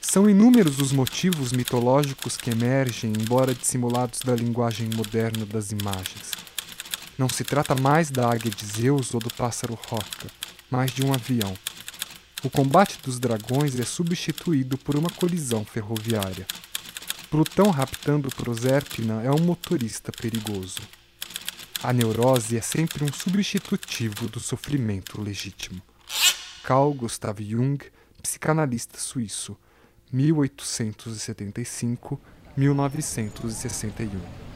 São inúmeros os motivos mitológicos que emergem, embora dissimulados da linguagem moderna das imagens. Não se trata mais da águia de Zeus ou do pássaro roca, mas de um avião. O combate dos dragões é substituído por uma colisão ferroviária. Plutão raptando Proserpina é um motorista perigoso. A neurose é sempre um substitutivo do sofrimento legítimo. Carl Gustav Jung, psicanalista suíço, 1875-1961.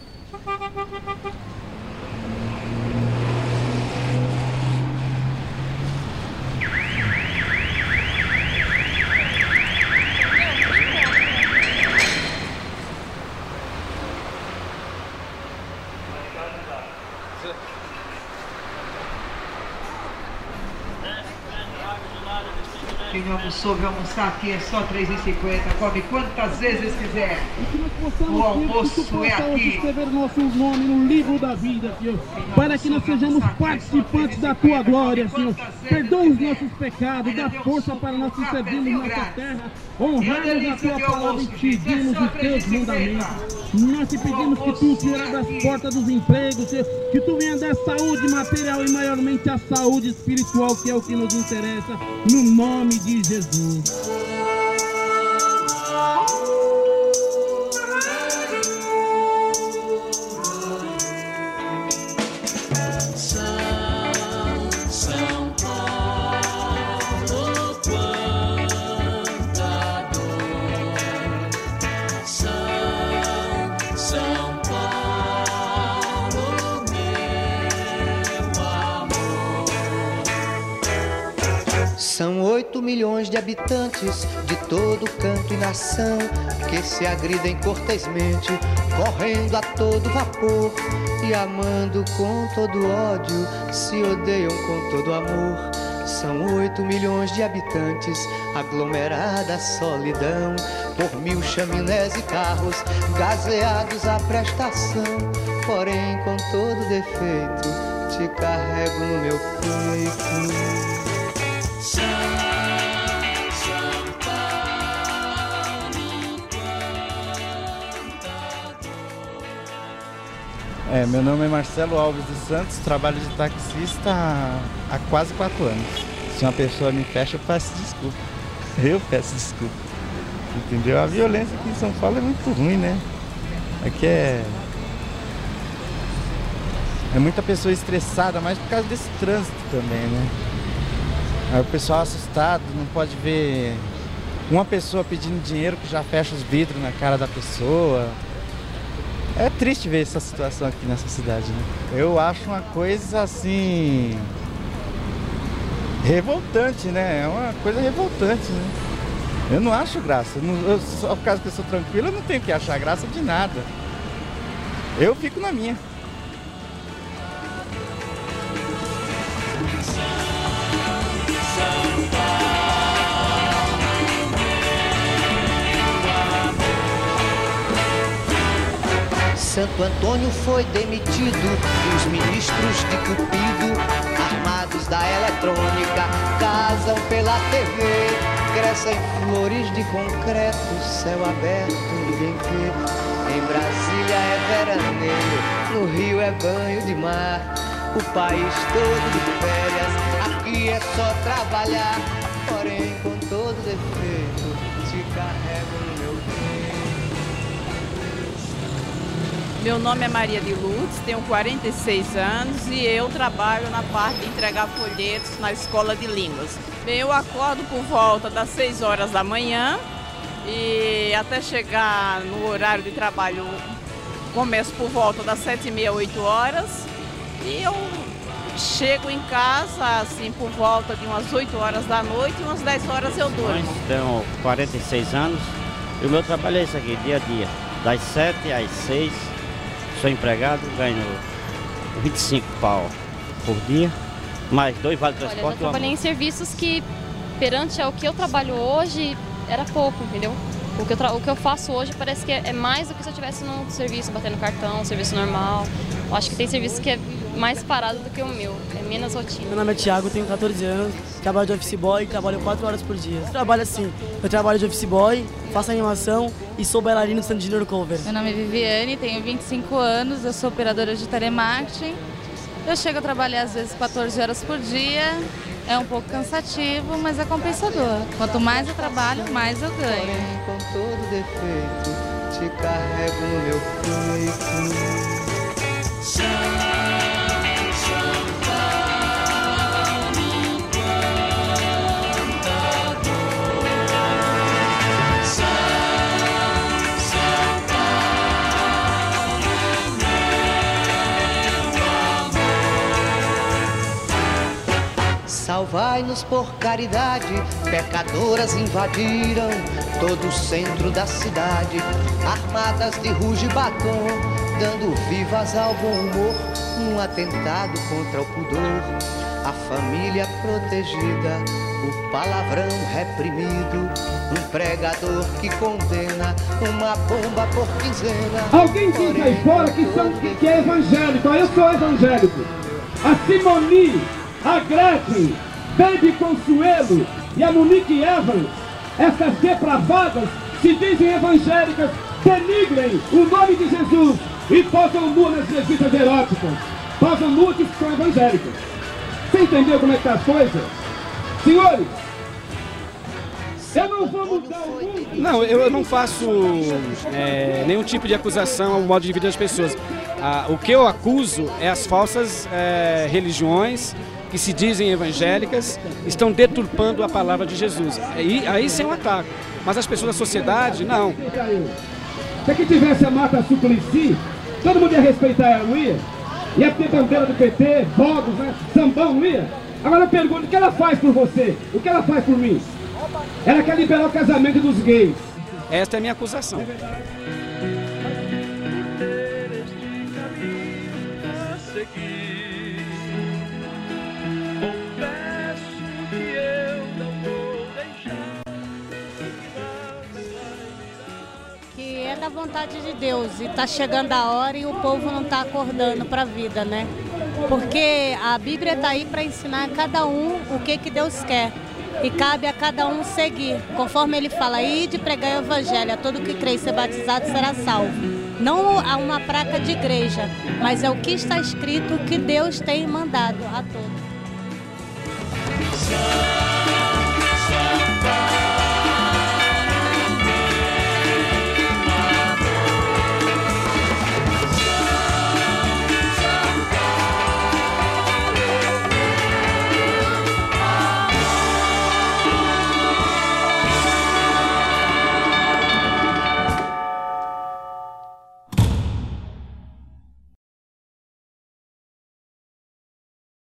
Quem não almoçou, vai almoçar aqui, é só R$3,50. Come quantas vezes quiser. O almoço é aqui. Escrever nosso nome no livro da vida, Senhor. Para que nós sejamos participantes da Tua glória, Senhor. Perdoa os nossos pecados, dá força para nós te servirmos nessa terra. Honrarmos a Tua palavra e seguirmos os Teus mandamentos. Nós te pedimos que Tu, Senhor, abra as portas dos empregos, Senhor. Que Tu venha dar saúde material e maiormente a saúde espiritual, que é o que nos interessa. No nome de Jesus. São 8 milhões de habitantes de todo canto e nação que se agridem cortesmente, correndo a todo vapor e amando com todo ódio, se odeiam com todo amor. São 8 milhões de habitantes, aglomerada solidão, por 1000 chaminés e carros, gazeados à prestação. Porém, com todo defeito, te carrego no meu peito. Meu nome é Marcelo Alves dos Santos, trabalho de taxista há quase 4 anos. Se uma pessoa me fecha, eu peço desculpa. Eu peço desculpa. Entendeu? A violência aqui em São Paulo é muito ruim, né? Aqui é muita pessoa estressada, mas por causa desse trânsito também, né? Aí o pessoal assustado, não pode ver uma pessoa pedindo dinheiro que já fecha os vidros na cara da pessoa. É triste ver essa situação aqui nessa cidade, né? Eu acho uma coisa assim revoltante, né? É uma coisa revoltante, né? Eu não acho graça. Só por causa que eu sou tranquilo, eu não tenho que achar graça de nada. Eu fico na minha. Santo Antônio foi demitido e os ministros de Cupido, armados da eletrônica, casam pela TV. Crescem flores de concreto, céu aberto, ninguém vê. Em Brasília é veraneio, no Rio é banho de mar. O país todo de férias, aqui é só trabalhar. Porém, com todo defeito, te carrego no meu peito. Meu nome é Maria de Lourdes, tenho 46 anos e eu trabalho na parte de entregar folhetos na escola de línguas. Bem, eu acordo por volta das 6 horas da manhã e até chegar no horário de trabalho começo por volta das 7h30, 8 horas e eu chego em casa assim por volta de umas 8 horas da noite e umas 10 horas eu durmo. Tenho 46 anos e o meu trabalho é isso aqui, dia a dia, das 7 às 6. Sou empregado, ganho 25 pau por dia, mais 2 vale transporte. Olha, eu já trabalhei em serviços que, perante ao que eu trabalho hoje, era pouco, entendeu? O que eu faço hoje parece que é mais do que se eu estivesse num serviço, batendo cartão, serviço normal. Eu acho que tem serviço que é mais parado do que o meu, é menos rotina. Meu nome é Thiago, tenho 14 anos, trabalho de office boy, trabalho 4 horas por dia. Eu trabalho assim, eu trabalho de office boy, faço animação e sou bailarino do Santo Junior Cover. Meu nome é Viviane, tenho 25 anos, eu sou operadora de telemarketing. Eu chego a trabalhar às vezes 14 horas por dia, é um pouco cansativo, mas é compensador. Quanto mais eu trabalho, mais eu ganho. Com todo defeito, te carrego no meu peito. Salvai-nos por caridade, pecadoras invadiram todo o centro da cidade, armadas de ruge e batom, dando vivas ao bom humor, num atentado contra o pudor. A família protegida, o palavrão reprimido, um pregador que condena, uma bomba por quinzena. Alguém diz aí fora que é evangélico, eu sou evangélico. A Simone, a Gretchen, Baby Consuelo e a Monique Evans, essas depravadas se dizem evangélicas, denigrem o nome de Jesus e posam nu nas revistas eróticas. Posam nu que são evangélicas. Você entendeu como é que tá as coisas? Senhores, eu não vou mudar o mundo. Não, eu não faço nenhum tipo de acusação ao modo de vida das pessoas. O que eu acuso é as falsas religiões que se dizem evangélicas, estão deturpando a palavra de Jesus. Aí sim é um ataque. Mas as pessoas da sociedade, não. Se aqui tivesse a Marta Suplicy, todo mundo ia respeitar ela, não ia? Ia ter bandeira do PT, fogos, né? Sambão, não ia? Agora eu pergunto, o que ela faz por você? O que ela faz por mim? Ela quer liberar o casamento dos gays. Esta é a minha acusação. É da vontade de Deus e tá chegando a hora e o povo não tá acordando para a vida, né? Porque a Bíblia tá aí para ensinar a cada um o que Deus quer e cabe a cada um seguir, conforme ele fala, ide pregar o evangelho, a todo que crê e ser batizado será salvo. Não há uma placa de igreja, mas é o que está escrito que Deus tem mandado a todos.